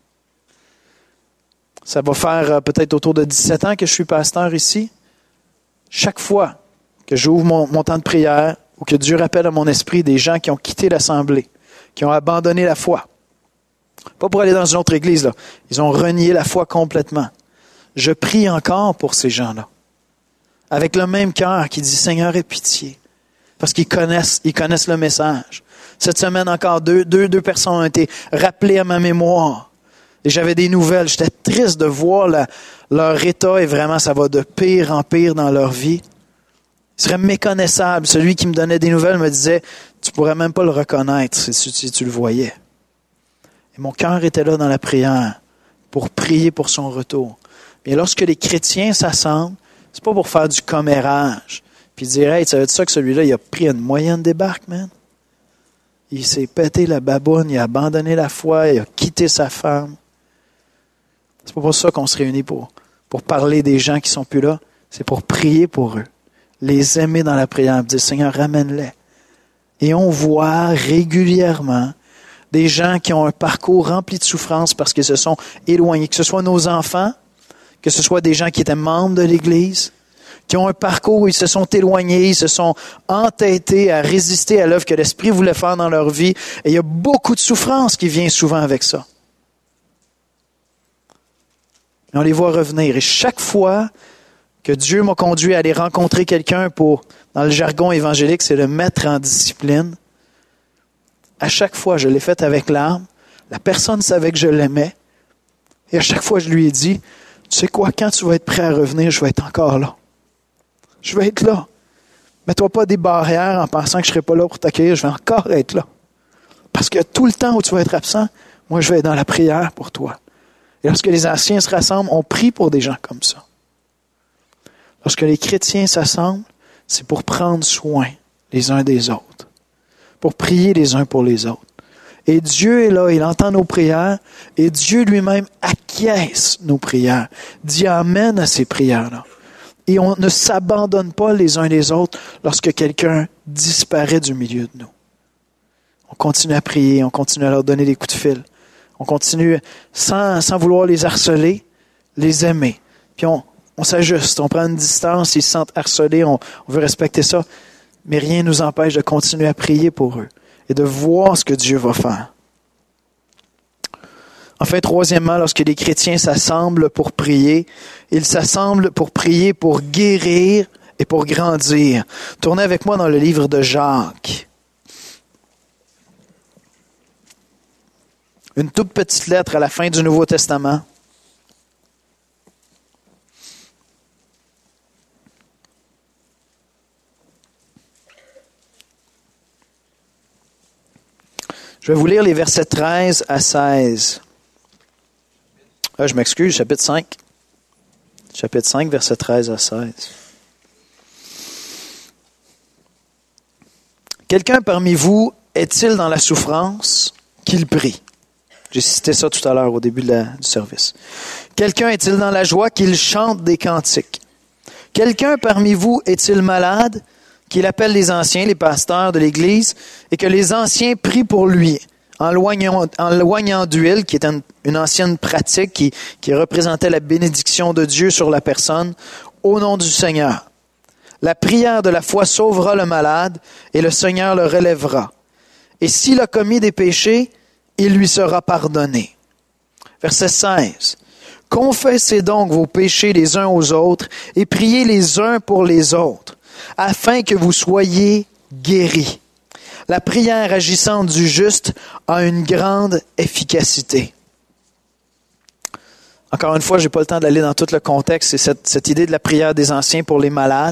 Ça va faire euh, peut-être autour de dix-sept ans que je suis pasteur ici. Chaque fois que j'ouvre mon, mon temps de prière ou que Dieu rappelle à mon esprit des gens qui ont quitté l'assemblée, qui ont abandonné la foi, pas pour aller dans une autre église, là. Ils ont renié la foi complètement. Je prie encore pour ces gens-là, avec le même cœur qui dit « Seigneur, aie pitié ». Parce qu'ils connaissent, ils connaissent le message. Cette semaine encore, deux, deux, deux personnes ont été rappelées à ma mémoire. Et j'avais des nouvelles. J'étais triste de voir la, leur état et vraiment, ça va de pire en pire dans leur vie. Il serait méconnaissable. Celui qui me donnait des nouvelles me disait, tu pourrais même pas le reconnaître si, si tu le voyais. Et mon cœur était là dans la prière pour prier pour son retour. Et lorsque les chrétiens s'assemblent, c'est pas pour faire du commérage. Puis dire, hey, tu savais ça que celui-là, il a pris une moyenne débarque, man? Il s'est pété la baboune, il a abandonné la foi, il a quitté sa femme. C'est pas pour ça qu'on se réunit pour, pour parler des gens qui sont plus là. C'est pour prier pour eux. Les aimer dans la prière, dire, Seigneur, ramène-les. Et on voit régulièrement des gens qui ont un parcours rempli de souffrance parce qu'ils se sont éloignés. Que ce soit nos enfants, que ce soit des gens qui étaient membres de l'Église, qui ont un parcours où ils se sont éloignés, ils se sont entêtés à résister à l'œuvre que l'Esprit voulait faire dans leur vie. Et il y a beaucoup de souffrance qui vient souvent avec ça. Et on les voit revenir. Et chaque fois que Dieu m'a conduit à aller rencontrer quelqu'un pour, dans le jargon évangélique, c'est le mettre en discipline, à chaque fois, je l'ai fait avec larmes. La personne savait que je l'aimais. Et à chaque fois, je lui ai dit, tu sais quoi, quand tu vas être prêt à revenir, je vais être encore là. Je vais être là. Mets-toi pas des barrières en pensant que je ne serai pas là pour t'accueillir. Je vais encore être là. Parce que tout le temps où tu vas être absent, moi, je vais être dans la prière pour toi. Et lorsque les anciens se rassemblent, on prie pour des gens comme ça. Lorsque les chrétiens s'assemblent, c'est pour prendre soin les uns des autres. Pour prier les uns pour les autres. Et Dieu est là, il entend nos prières, et Dieu lui-même acquiesce nos prières, dit amen à ces prières-là. Et on ne s'abandonne pas les uns les autres lorsque quelqu'un disparaît du milieu de nous. On continue à prier, on continue à leur donner des coups de fil. On continue, sans, sans vouloir les harceler, les aimer. Puis on, on s'ajuste, on prend une distance, ils se sentent harcelés, on, on veut respecter ça. Mais rien ne nous empêche de continuer à prier pour eux et de voir ce que Dieu va faire. Enfin, troisièmement, lorsque les chrétiens s'assemblent pour prier, ils s'assemblent pour prier, pour guérir et pour grandir. Tournez avec moi dans le livre de Jacques. Une toute petite lettre à la fin du Nouveau Testament. Je vais vous lire les versets treize à seize. Ah, je m'excuse, chapitre cinq. Chapitre cinq, versets treize à seize. Quelqu'un parmi vous est-il dans la souffrance qu'il prie? J'ai cité ça tout à l'heure au début de la, du service. Quelqu'un est-il dans la joie qu'il chante des cantiques? Quelqu'un parmi vous est-il malade qu'il appelle les anciens, les pasteurs de l'Église, et que les anciens prient pour lui, en loignant, en loignant d'huile, qui est une, une ancienne pratique qui, qui représentait la bénédiction de Dieu sur la personne, au nom du Seigneur. La prière de la foi sauvera le malade, et le Seigneur le relèvera. Et s'il a commis des péchés, il lui sera pardonné. Verset seize. Confessez donc vos péchés les uns aux autres, et priez les uns pour les autres, afin que vous soyez guéris. La prière agissante du juste a une grande efficacité. Encore une fois, je n'ai pas le temps d'aller dans tout le contexte. C'est cette, cette idée de la prière des anciens pour les malades.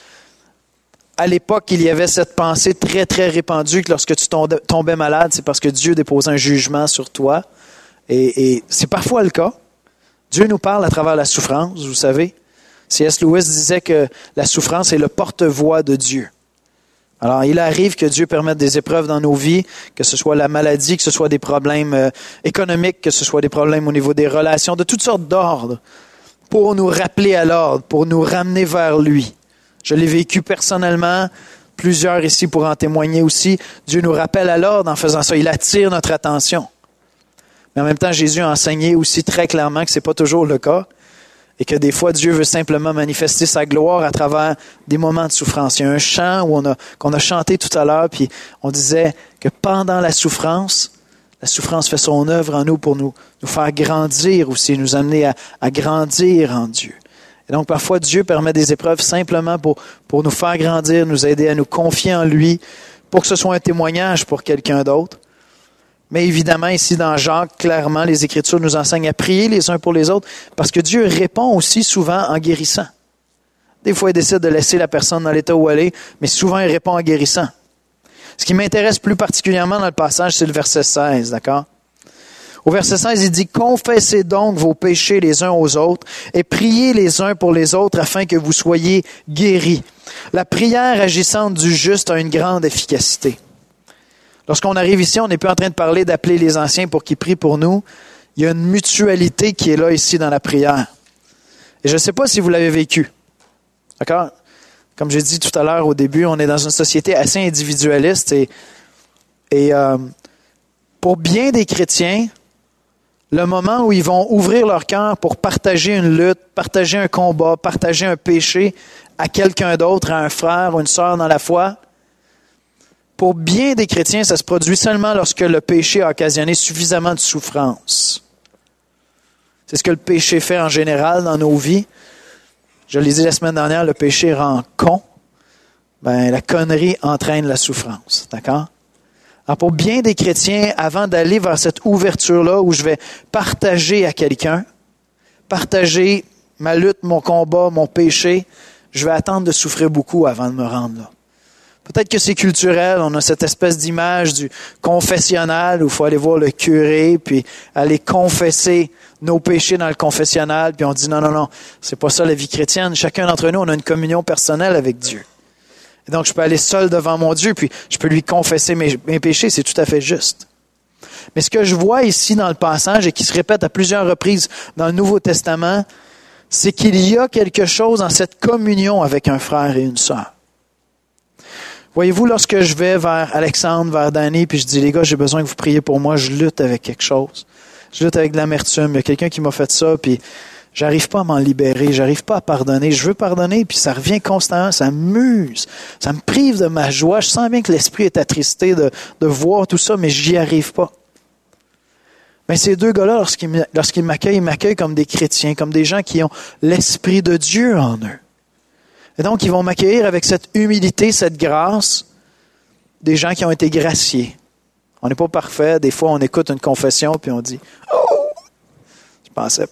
À l'époque, il y avait cette pensée très, très répandue que lorsque tu tombais malade, c'est parce que Dieu déposait un jugement sur toi. Et, et c'est parfois le cas. Dieu nous parle à travers la souffrance, vous savez. C S Lewis disait que la souffrance est le porte-voix de Dieu. Alors, il arrive que Dieu permette des épreuves dans nos vies, que ce soit la maladie, que ce soit des problèmes euh, économiques, que ce soit des problèmes au niveau des relations, de toutes sortes d'ordres, pour nous rappeler à l'ordre, pour nous ramener vers lui. Je l'ai vécu personnellement, plusieurs ici pour en témoigner aussi. Dieu nous rappelle à l'ordre en faisant ça. Il attire notre attention. Mais en même temps, Jésus a enseigné aussi très clairement que ce n'est pas toujours le cas. Et que des fois, Dieu veut simplement manifester sa gloire à travers des moments de souffrance. Il y a un chant où on a, qu'on a chanté tout à l'heure, puis on disait que pendant la souffrance, la souffrance fait son œuvre en nous pour nous, nous faire grandir aussi, nous amener à, à grandir en Dieu. Et donc, parfois, Dieu permet des épreuves simplement pour, pour nous faire grandir, nous aider à nous confier en lui, pour que ce soit un témoignage pour quelqu'un d'autre. Mais évidemment, ici dans Jacques, clairement, les Écritures nous enseignent à prier les uns pour les autres parce que Dieu répond aussi souvent en guérissant. Des fois, il décide de laisser la personne dans l'état où elle est, mais souvent, il répond en guérissant. Ce qui m'intéresse plus particulièrement dans le passage, c'est le verset seize, d'accord? Au verset seize, il dit « Confessez donc vos péchés les uns aux autres et priez les uns pour les autres afin que vous soyez guéris. La prière agissante du juste a une grande efficacité. » Lorsqu'on arrive ici, on n'est plus en train de parler d'appeler les anciens pour qu'ils prient pour nous. Il y a une mutualité qui est là ici dans la prière. Et je ne sais pas si vous l'avez vécu. D'accord? Comme j'ai dit tout à l'heure au début, on est dans une société assez individualiste et, et euh, pour bien des chrétiens, le moment où ils vont ouvrir leur cœur pour partager une lutte, partager un combat, partager un péché à quelqu'un d'autre, à un frère ou une sœur dans la foi, pour bien des chrétiens, ça se produit seulement lorsque le péché a occasionné suffisamment de souffrance. C'est ce que le péché fait en général dans nos vies. Je l'ai dit la semaine dernière, le péché rend con. Ben, la connerie entraîne la souffrance. D'accord? Alors, pour bien des chrétiens, avant d'aller vers cette ouverture-là où je vais partager à quelqu'un, partager ma lutte, mon combat, mon péché, je vais attendre de souffrir beaucoup avant de me rendre là. Peut-être que c'est culturel, on a cette espèce d'image du confessionnal où il faut aller voir le curé, puis aller confesser nos péchés dans le confessionnal, puis on dit non, non, non, c'est pas ça la vie chrétienne. Chacun d'entre nous, on a une communion personnelle avec Dieu. Et donc, je peux aller seul devant mon Dieu, puis je peux lui confesser mes, mes péchés, c'est tout à fait juste. Mais ce que je vois ici dans le passage, et qui se répète à plusieurs reprises dans le Nouveau Testament, c'est qu'il y a quelque chose dans cette communion avec un frère et une sœur. Voyez-vous, lorsque je vais vers Alexandre, vers Danny, puis je dis, les gars, j'ai besoin que vous priez pour moi, je lutte avec quelque chose. Je lutte avec de l'amertume. Il y a quelqu'un qui m'a fait ça, puis j'arrive pas à m'en libérer, j'arrive pas à pardonner. Je veux pardonner, puis ça revient constamment, ça m'use, ça me prive de ma joie. Je sens bien que l'esprit est attristé de, de voir tout ça, mais j'y arrive pas. Mais ces deux gars-là, lorsqu'ils, lorsqu'ils m'accueillent, ils m'accueillent comme des chrétiens, comme des gens qui ont l'Esprit de Dieu en eux. Et donc, ils vont m'accueillir avec cette humilité, cette grâce, des gens qui ont été graciés. On n'est pas parfait. Des fois, on écoute une confession puis on dit « Oh! Je pensais pas. »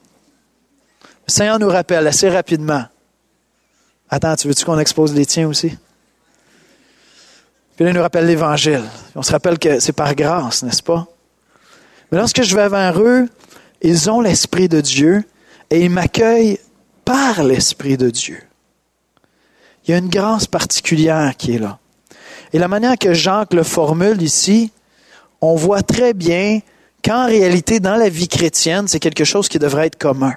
Le Seigneur nous rappelle assez rapidement. Attends, tu veux-tu qu'on expose les tiens aussi? Puis là, il nous rappelle l'Évangile. On se rappelle que c'est par grâce, n'est-ce pas? Mais lorsque je vais vers eux, ils ont l'Esprit de Dieu et ils m'accueillent par l'Esprit de Dieu. Il y a une grâce particulière qui est là. Et la manière que Jacques le formule ici, on voit très bien qu'en réalité, dans la vie chrétienne, c'est quelque chose qui devrait être commun.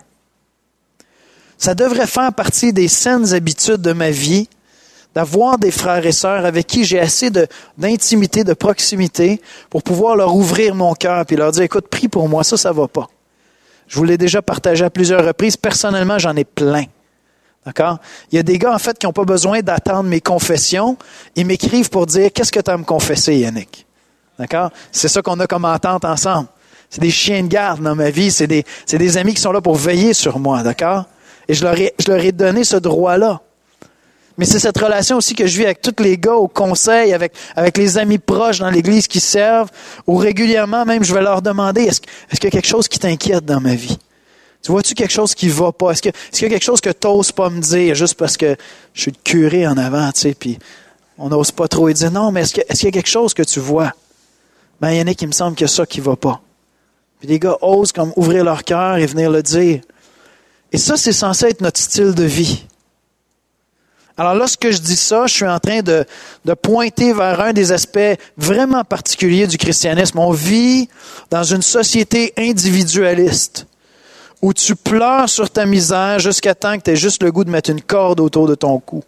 Ça devrait faire partie des saines habitudes de ma vie, d'avoir des frères et sœurs avec qui j'ai assez de, d'intimité, de proximité pour pouvoir leur ouvrir mon cœur et leur dire, écoute, prie pour moi, ça, ça va pas. Je vous l'ai déjà partagé à plusieurs reprises. Personnellement, j'en ai plein. D'accord? Il y a des gars, en fait, qui n'ont pas besoin d'attendre mes confessions. Ils m'écrivent pour dire, qu'est-ce que tu as à me confesser, Yannick? D'accord? C'est ça qu'on a comme entente ensemble. C'est des chiens de garde dans ma vie. C'est des, c'est des amis qui sont là pour veiller sur moi. D'accord? Et je leur ai, je leur ai donné ce droit-là. Mais c'est cette relation aussi que je vis avec tous les gars au conseil, avec, avec les amis proches dans l'église qui servent, où régulièrement même je vais leur demander, est-ce, est-ce qu'il y a quelque chose qui t'inquiète dans ma vie? Tu vois-tu quelque chose qui va pas? Est-ce, que, est-ce qu'il y a quelque chose que tu n'oses pas me dire juste parce que je suis le curé en avant, tu sais, puis on n'ose pas trop et dire non, mais est-ce, que, est-ce qu'il y a quelque chose que tu vois? Ben, il y en a qui me semble qu'il y a ça qui va pas. Puis les gars osent comme ouvrir leur cœur et venir le dire. Et ça, c'est censé être notre style de vie. Alors lorsque je dis ça, je suis en train de, de pointer vers un des aspects vraiment particuliers du christianisme. On vit dans une société individualiste où tu pleures sur ta misère jusqu'à temps que tu aies juste le goût de mettre une corde autour de ton cou.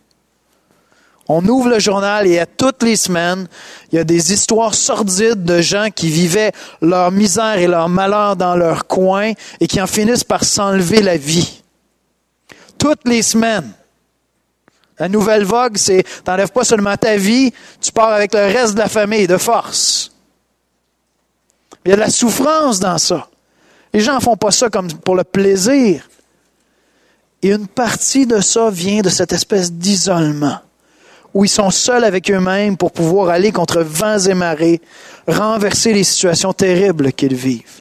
On ouvre le journal et à toutes les semaines, il y a des histoires sordides de gens qui vivaient leur misère et leur malheur dans leur coin et qui en finissent par s'enlever la vie. Toutes les semaines. La nouvelle vogue, c'est « t'enlèves pas seulement ta vie, tu pars avec le reste de la famille, de force ». Il y a de la souffrance dans ça. Les gens ne font pas ça comme pour le plaisir. Et une partie de ça vient de cette espèce d'isolement, où ils sont seuls avec eux-mêmes pour pouvoir aller contre vents et marées, renverser les situations terribles qu'ils vivent.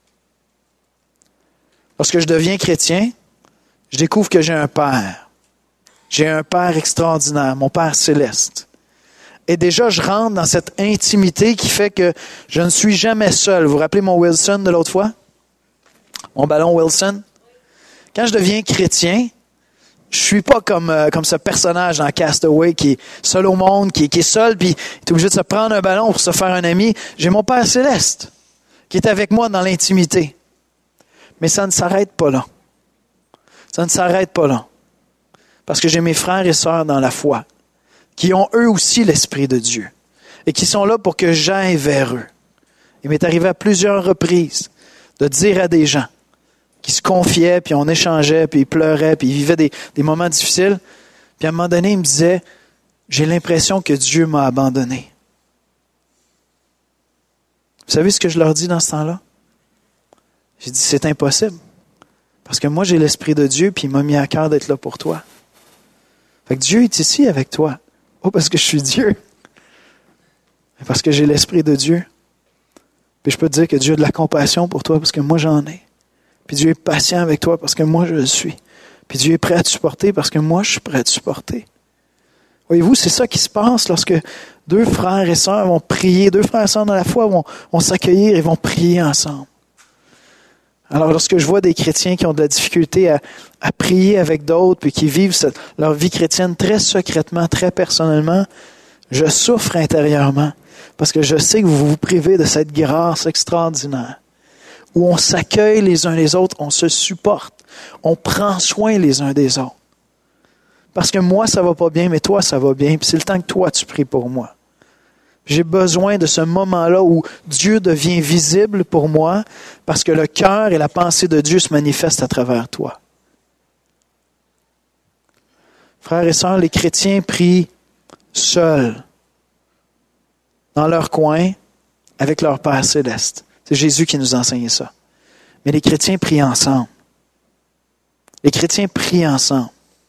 Lorsque je deviens chrétien, je découvre que j'ai un Père. J'ai un Père extraordinaire, mon Père céleste. Et déjà, je rentre dans cette intimité qui fait que je ne suis jamais seul. Vous vous rappelez mon Wilson de l'autre fois? Mon ballon Wilson? Quand je deviens chrétien, je suis pas comme, euh, comme ce personnage dans Castaway qui est seul au monde, qui, qui est seul, puis il est obligé de se prendre un ballon pour se faire un ami. J'ai mon Père céleste qui est avec moi dans l'intimité. Mais ça ne s'arrête pas là. Ça ne s'arrête pas là. Parce que j'ai mes frères et sœurs dans la foi, qui ont eux aussi l'Esprit de Dieu, et qui sont là pour que j'aille vers eux. Il m'est arrivé à plusieurs reprises de dire à des gens qui se confiaient, puis on échangeait, puis ils pleuraient, puis ils vivaient des, des moments difficiles, puis à un moment donné, ils me disaient, j'ai l'impression que Dieu m'a abandonné. Vous savez ce que je leur dis dans ce temps-là? J'ai dit, c'est impossible. Parce que moi, j'ai l'Esprit de Dieu, puis il m'a mis à cœur d'être là pour toi. Fait que Dieu est ici avec toi. Oh, parce que je suis Dieu. Mais parce que j'ai l'Esprit de Dieu. Puis je peux te dire que Dieu a de la compassion pour toi, parce que moi, j'en ai. Puis Dieu est patient avec toi, parce que moi, je le suis. Puis Dieu est prêt à te supporter, parce que moi, je suis prêt à te supporter. Voyez-vous, c'est ça qui se passe lorsque deux frères et sœurs vont prier, deux frères et sœurs dans la foi vont, vont s'accueillir et vont prier ensemble. Alors, lorsque je vois des chrétiens qui ont de la difficulté à, à prier avec d'autres, puis qui vivent cette, leur vie chrétienne très secrètement, très personnellement, je souffre intérieurement, parce que je sais que vous vous privez de cette grâce extraordinaire, où on s'accueille les uns les autres, on se supporte, on prend soin les uns des autres. Parce que moi, ça va pas bien, mais toi, ça va bien, puis c'est le temps que toi, tu pries pour moi. J'ai besoin de ce moment-là où Dieu devient visible pour moi parce que le cœur et la pensée de Dieu se manifestent à travers toi. Frères et sœurs, les chrétiens prient seuls, dans leur coin, avec leur Père céleste. C'est Jésus qui nous a enseigné ça. Mais les chrétiens prient ensemble. Les chrétiens prient ensemble.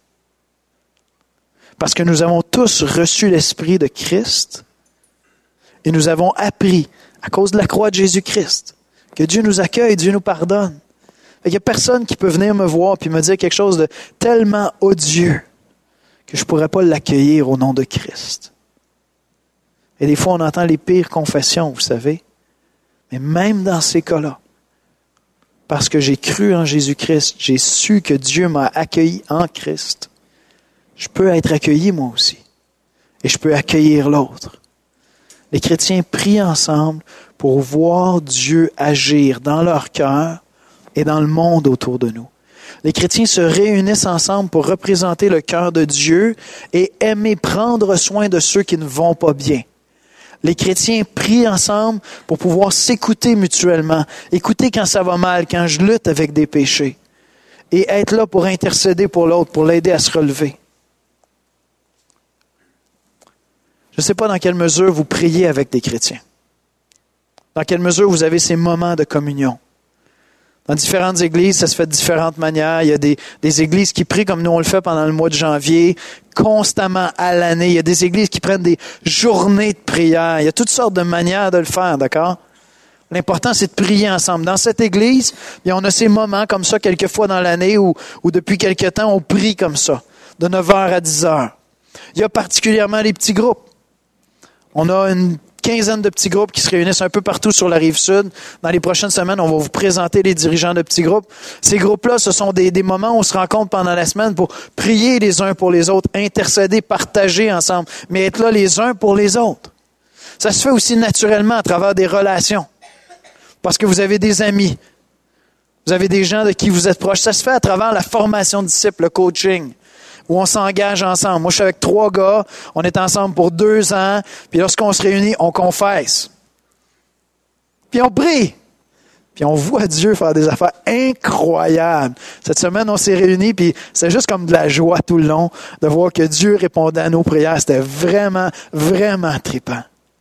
Parce que nous avons tous reçu l'Esprit de Christ. Et nous avons appris, à cause de la croix de Jésus-Christ, que Dieu nous accueille, Dieu nous pardonne. Il n'y a personne qui peut venir me voir et me dire quelque chose de tellement odieux que je ne pourrais pas l'accueillir au nom de Christ. Et des fois, on entend les pires confessions, vous savez. Mais même dans ces cas-là, parce que j'ai cru en Jésus-Christ, j'ai su que Dieu m'a accueilli en Christ, je peux être accueilli moi aussi. Et je peux accueillir l'autre. Les chrétiens prient ensemble pour voir Dieu agir dans leur cœur et dans le monde autour de nous. Les chrétiens se réunissent ensemble pour représenter le cœur de Dieu et aimer prendre soin de ceux qui ne vont pas bien. Les chrétiens prient ensemble pour pouvoir s'écouter mutuellement, écouter quand ça va mal, quand je lutte avec des péchés, et être là pour intercéder pour l'autre, pour l'aider à se relever. Je ne sais pas dans quelle mesure vous priez avec des chrétiens. Dans quelle mesure vous avez ces moments de communion. Dans différentes églises, ça se fait de différentes manières. Il y a des, des églises qui prient comme nous on le fait pendant le mois de janvier, constamment à l'année. Il y a des églises qui prennent des journées de prière. Il y a toutes sortes de manières de le faire, d'accord? L'important, c'est de prier ensemble. Dans cette église, bien, on a ces moments comme ça, quelques fois dans l'année, où, où depuis quelque temps, on prie comme ça, de neuf heures à dix heures. Il y a particulièrement les petits groupes. On a une quinzaine de petits groupes qui se réunissent un peu partout sur la Rive-Sud. Dans les prochaines semaines, on va vous présenter les dirigeants de petits groupes. Ces groupes-là, ce sont des, des moments où on se rencontre pendant la semaine pour prier les uns pour les autres, intercéder, partager ensemble, mais être là les uns pour les autres. Ça se fait aussi naturellement à travers des relations. Parce que vous avez des amis. Vous avez des gens de qui vous êtes proches. Ça se fait à travers la formation de disciples, le coaching, où on s'engage ensemble. Moi, je suis avec trois gars, on est ensemble pour deux ans, puis lorsqu'on se réunit, on confesse. Puis on prie. Puis on voit Dieu faire des affaires incroyables. Cette semaine, on s'est réunis, puis c'est juste comme de la joie tout le long de voir que Dieu répondait à nos prières. C'était vraiment, vraiment trippant.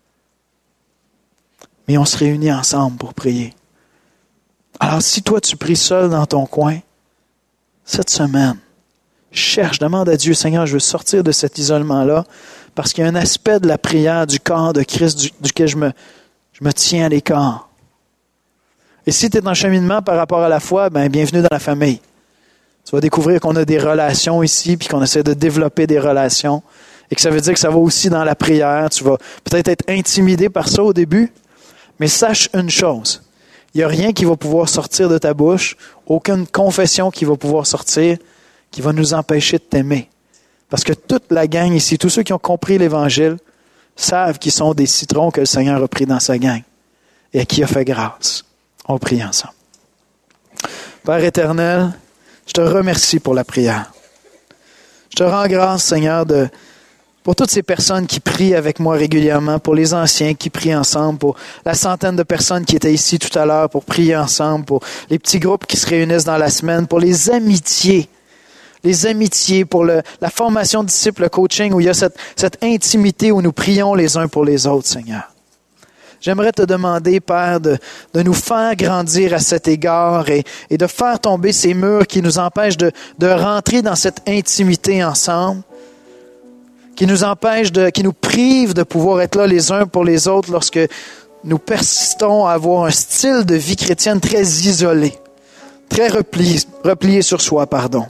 Mais on se réunit ensemble pour prier. Alors, si toi, tu pries seul dans ton coin, cette semaine, cherche, demande à Dieu, Seigneur, je veux sortir de cet isolement-là, parce qu'il y a un aspect de la prière du corps de Christ du, duquel je me, je me tiens à l'écart. Et si tu es en cheminement par rapport à la foi, ben bienvenue dans la famille. Tu vas découvrir qu'on a des relations ici, puis qu'on essaie de développer des relations, et que ça veut dire que ça va aussi dans la prière. Tu vas peut-être être intimidé par ça au début, mais sache une chose, il n'y a rien qui va pouvoir sortir de ta bouche, aucune confession qui va pouvoir sortir, qui va nous empêcher de t'aimer. Parce que toute la gang ici, tous ceux qui ont compris l'Évangile, savent qu'ils sont des citrons que le Seigneur a pris dans sa gang et à qui a fait grâce. On prie ensemble. Père éternel, je te remercie pour la prière. Je te rends grâce, Seigneur, de, pour toutes ces personnes qui prient avec moi régulièrement, pour les anciens qui prient ensemble, pour la centaine de personnes qui étaient ici tout à l'heure pour prier ensemble, pour les petits groupes qui se réunissent dans la semaine, pour les amitiés les amitiés, pour le, la formation de disciples, le coaching, où il y a cette, cette intimité où nous prions les uns pour les autres, Seigneur. J'aimerais te demander, Père, de, de nous faire grandir à cet égard et, et de faire tomber ces murs qui nous empêchent de, de rentrer dans cette intimité ensemble, qui nous empêchent, de, qui nous privent de pouvoir être là les uns pour les autres lorsque nous persistons à avoir un style de vie chrétienne très isolé, très replié, replié sur soi, pardon.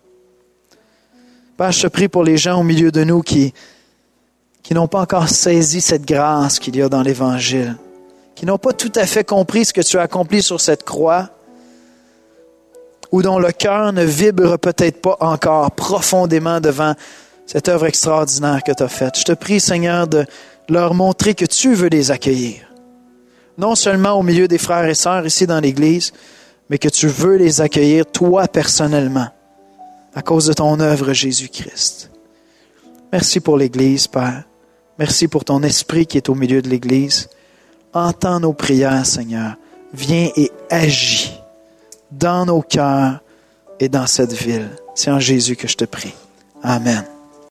Père, je te prie pour les gens au milieu de nous qui, qui n'ont pas encore saisi cette grâce qu'il y a dans l'Évangile, qui n'ont pas tout à fait compris ce que tu as accompli sur cette croix, ou dont le cœur ne vibre peut-être pas encore profondément devant cette œuvre extraordinaire que tu as faite. Je te prie, Seigneur, de leur montrer que tu veux les accueillir. Non seulement au milieu des frères et sœurs ici dans l'Église, mais que tu veux les accueillir toi personnellement, à cause de ton œuvre, Jésus-Christ. Merci pour l'Église, Père. Merci pour ton esprit qui est au milieu de l'Église. Entends nos prières, Seigneur. Viens et agis dans nos cœurs et dans cette ville. C'est en Jésus que je te prie. Amen.